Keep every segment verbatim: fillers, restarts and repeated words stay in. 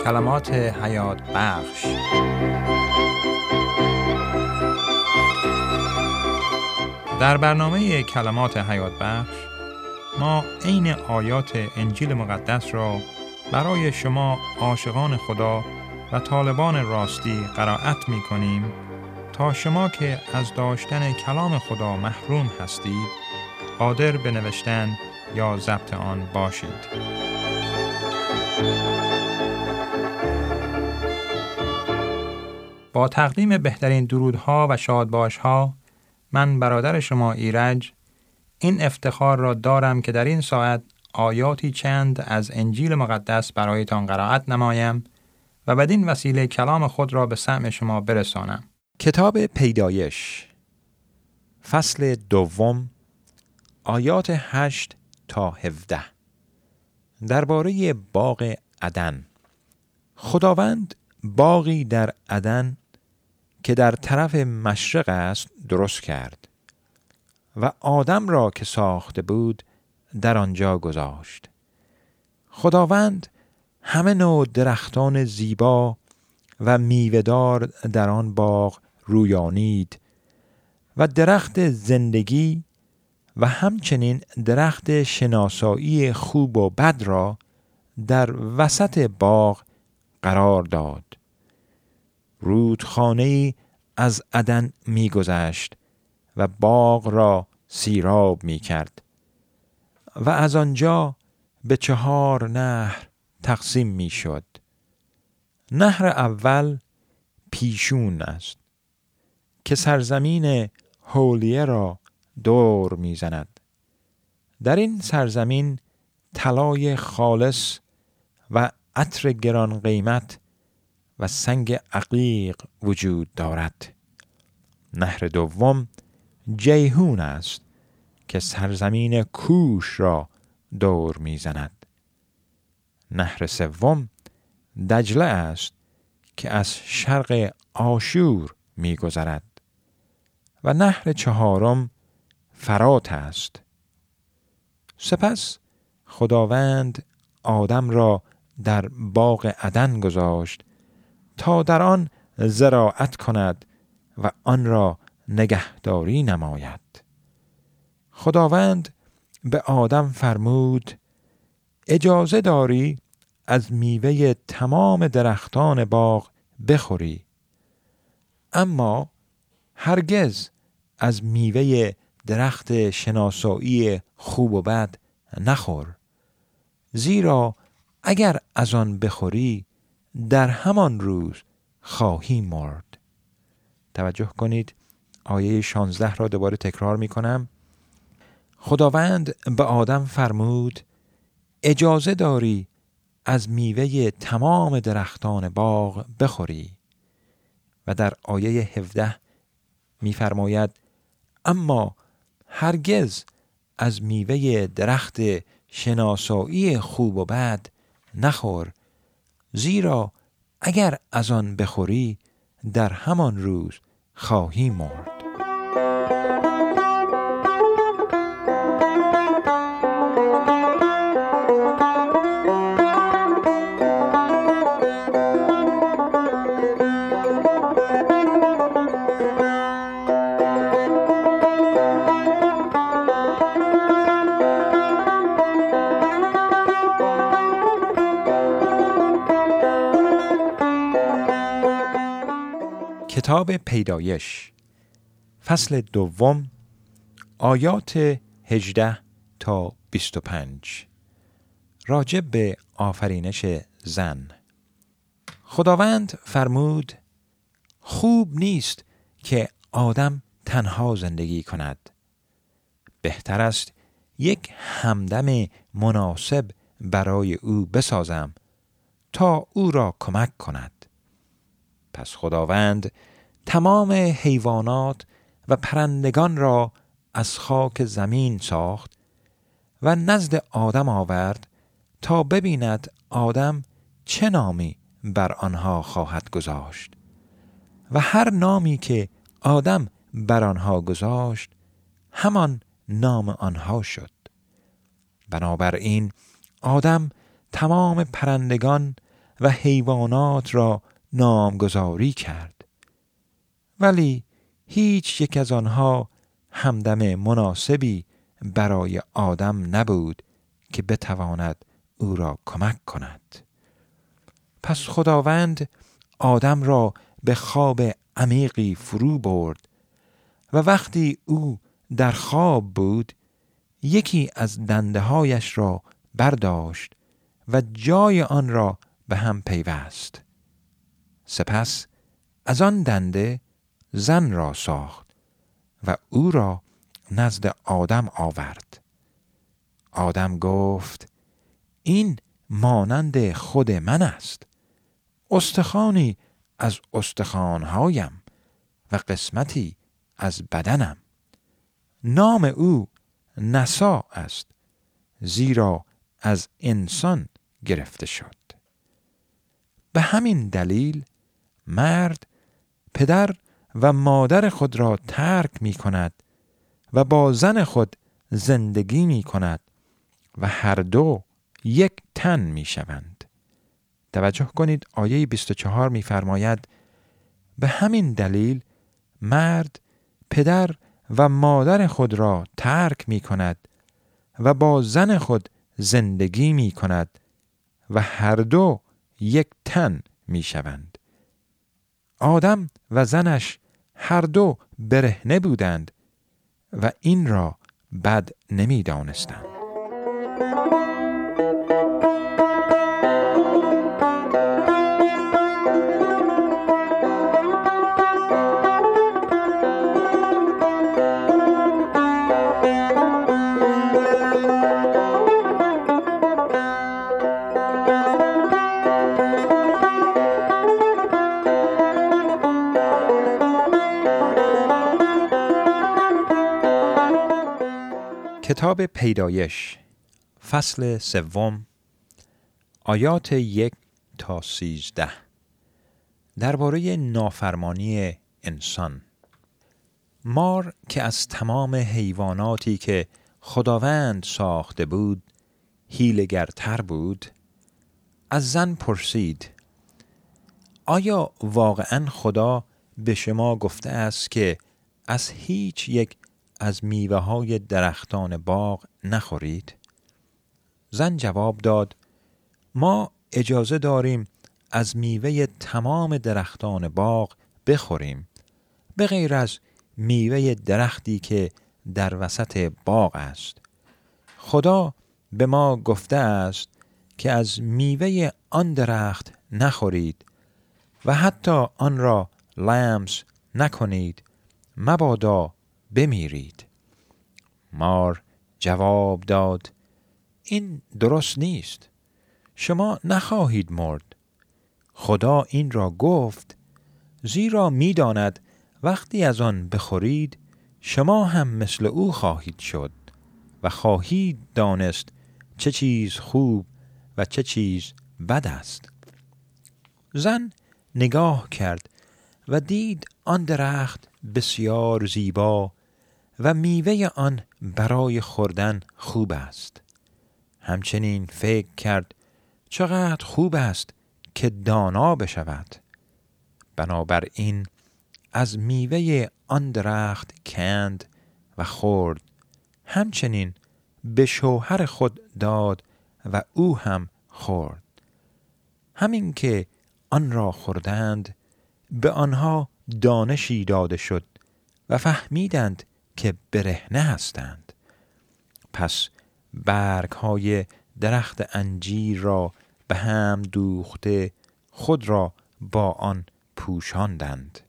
کلمات حیات بخش. در برنامه کلمات حیات بخش ما عین آیات انجیل مقدس را برای شما عاشقان خدا و طالبان راستی قرائت می کنیم تا شما که از داشتن کلام خدا محروم هستید قادر به نوشتن یا ضبط آن باشید. با تقدیم بهترین درودها و شادباشها، من برادر شما ایرج این افتخار را دارم که در این ساعت آیاتی چند از انجیل مقدس برایتان قرائت نمایم و بدین وسیله کلام خود را به سمع شما برسانم. کتاب پیدایش فصل دوم آیات هشت تا هفده. درباره باغ عدن. خداوند باغی در عدن که در طرف مشرق است درست کرد و آدم را که ساخته بود در آنجا گذاشت. خداوند همه نوع درختان زیبا و میوه‌دار در آن باغ رویانید و درخت زندگی و همچنین درخت شناسایی خوب و بد را در وسط باغ قرار داد. رودخانه‌ای از عدن می گذشت و باغ را سیراب می کرد و از آنجا به چهار نهر تقسیم می شد. نهر اول پیشون است که سرزمین حولیه را دور می زند. در این سرزمین طلای خالص و عطر گران قیمت و سنگ عقیق وجود دارد. نهر دوم جیهون است که سرزمین کوش را دور می زند. نهر سوم دجله است که از شرق آشور می گذرد و نهر چهارم فرات است. سپس خداوند آدم را در باغ عدن گذاشت تا در آن زراعت کند و آن را نگهداری نماید. خداوند به آدم فرمود اجازه داری از میوه تمام درختان باغ بخوری، اما هرگز از میوه درخت شناسایی خوب و بد نخور، زیرا اگر از آن بخوری در همان روز خواهی مرد. توجه کنید، آیه شانزده را دوباره تکرار می کنم. خداوند به آدم فرمود اجازه داری از میوه تمام درختان باغ بخوری، و در آیه هفده می فرماید اما هرگز از میوه درخت شناسایی خوب و بد نخور، زیرا اگر از آن بخوری در همان روز خواهی مرد. کتاب پیدایش فصل دوم آیات هجده تا بیست و پنج. راجع به آفرینش زن. خداوند فرمود خوب نیست که آدم تنها زندگی کند. بهتر است یک همدم مناسب برای او بسازم تا او را کمک کند. پس خداوند تمام حیوانات و پرندگان را از خاک زمین ساخت و نزد آدم آورد تا ببیند آدم چه نامی بر آنها خواهد گذاشت. و هر نامی که آدم بر آنها گذاشت همان نام آنها شد. بنابراین آدم تمام پرندگان و حیوانات را نامگذاری کرد. ولی هیچ یک از آنها همدم مناسبی برای آدم نبود که بتواند او را کمک کند. پس خداوند آدم را به خواب عمیقی فرو برد و وقتی او در خواب بود یکی از دنده هایش را برداشت و جای آن را به هم پیوست. سپس از آن دنده زن را ساخت و او را نزد آدم آورد. آدم گفت این مانند خود من است، استخوانی از استخوانهایم و قسمتی از بدنم. نام او نسا است، زیرا از انسان گرفته شد. به همین دلیل مرد پدر و مادر خود را ترک می کند و با زن خود زندگی می کند و هر دو یک تن می شوند. توجه کنید آیه بیست و چهار می فرماید به همین دلیل مرد پدر و مادر خود را ترک می کند و با زن خود زندگی می کند و هر دو یک تن می شوند. آدم و زنش هر دو برهنه بودند و این را بد نمی دانستند. کتاب پیدایش فصل سوم آیات یک تا سیزده درباره نافرمانی انسان. مار که از تمام حیواناتی که خداوند ساخته بود حیله‌گرتر بود، از زن پرسید آیا واقعاً خدا به شما گفته است که از هیچ یک از میوه های درختان باغ نخورید؟ زن جواب داد ما اجازه داریم از میوه تمام درختان باغ بخوریم به غیر از میوه درختی که در وسط باغ است. خدا به ما گفته است که از میوه آن درخت نخورید و حتی آن را لمس نکنید مبادا بمیرید. مار جواب داد این درست نیست، شما نخواهید مرد. خدا این را گفت زیرا می‌داند وقتی از آن بخورید شما هم مثل او خواهید شد و خواهید دانست چه چیز خوب و چه چیز بد است. زن نگاه کرد و دید آن درخت بسیار زیبا و میوه آن برای خوردن خوب است. همچنین فکر کرد چقدر خوب است که دانا بشود. بنابراین از میوه آن درخت کند و خورد. همچنین به شوهر خود داد و او هم خورد. همین که آن را خوردند به آنها دانشی داده شد و فهمیدند که برهنه هستند. پس برگ‌های درخت انجیر را به هم دوخته خود را با آن پوشاندند.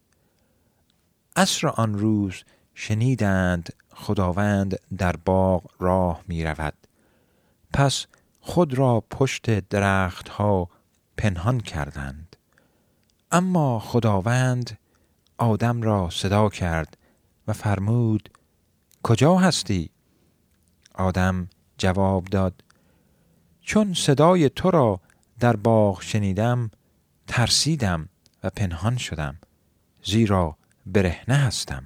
عصر آن روز شنیدند خداوند در باغ راه می رود. پس خود را پشت درختها پنهان کردند. اما خداوند آدم را صدا کرد و فرمود کجا هستی؟ آدم جواب داد چون صدای تو را در باغ شنیدم ترسیدم و پنهان شدم زیرا برهنه هستم.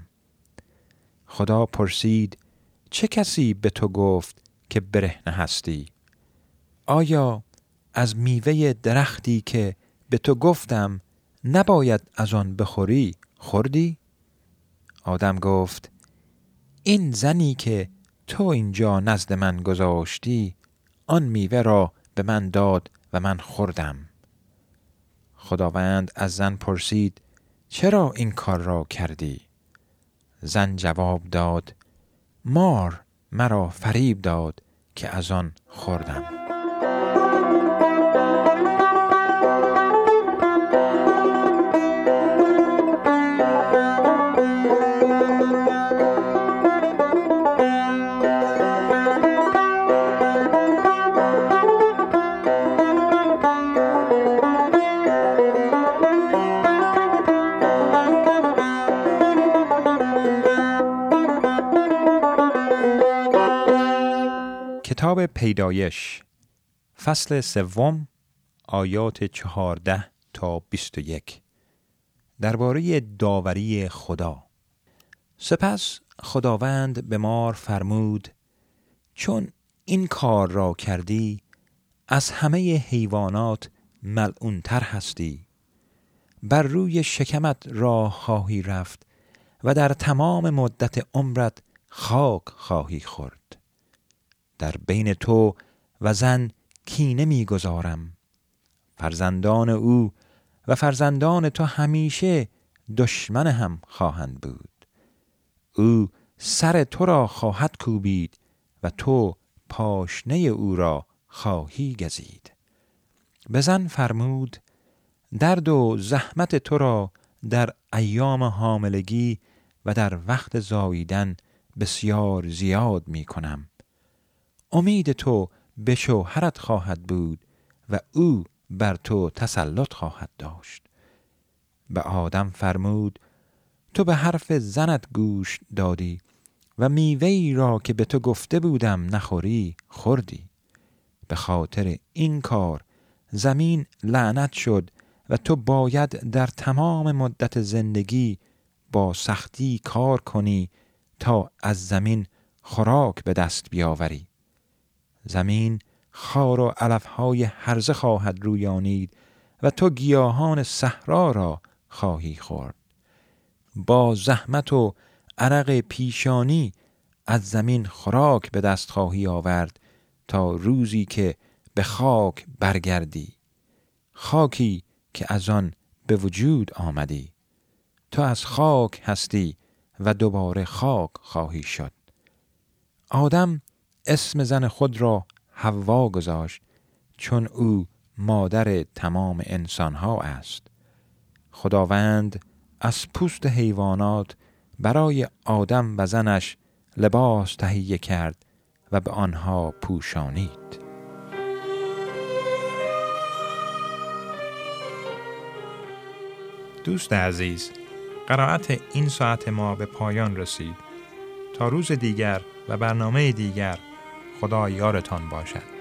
خدا پرسید چه کسی به تو گفت که برهنه هستی؟ آیا از میوه درختی که به تو گفتم نباید از آن بخوری خوردی؟ آدم گفت این زنی که تو اینجا نزد من گذاشتی آن میوه را به من داد و من خوردم. خداوند از زن پرسید چرا این کار را کردی؟ زن جواب داد مار مرا فریب داد که از آن خوردم. کتاب پیدایش فصل سوم آیات چهارده تا بیست و یک درباره داوری خدا. سپس خداوند به مار فرمود چون این کار را کردی از همه حیوانات ملعونتر هستی، بر روی شکمت راه خواهی رفت و در تمام مدت عمرت خاک خواهی خورد. در بین تو و زن کینه می‌گذارم، فرزندان او و فرزندان تو همیشه دشمن هم خواهند بود. او سر تو را خواهد کوبید و تو پاشنه او را خواهی گزید. به زن فرمود درد و زحمت تو را در ایام حاملگی و در وقت زاییدن بسیار زیاد می کنم. امید تو به شوهرت خواهد بود و او بر تو تسلط خواهد داشت. به آدم فرمود تو به حرف زنت گوش دادی و میوه‌ای را که به تو گفته بودم نخوری خوردی. به خاطر این کار زمین لعنت شد و تو باید در تمام مدت زندگی با سختی کار کنی تا از زمین خوراک به دست بیاوری. زمین خار و علفهای هرزه خواهد رویانید و تو گیاهان صحرا را خواهی خورد. با زحمت و عرق پیشانی از زمین خوراک به دست خواهی آورد تا روزی که به خاک برگردی، خاکی که از آن به وجود آمدی. تو از خاک هستی و دوباره خاک خواهی شد. آدم اسم زن خود را حوا گذاشت چون او مادر تمام انسانها است. خداوند از پوست حیوانات برای آدم و زنش لباس تهیه کرد و به آنها پوشانید. دوست عزیز، قرائت این ساعت ما به پایان رسید. تا روز دیگر و برنامه دیگر، خدا یارتان باشد.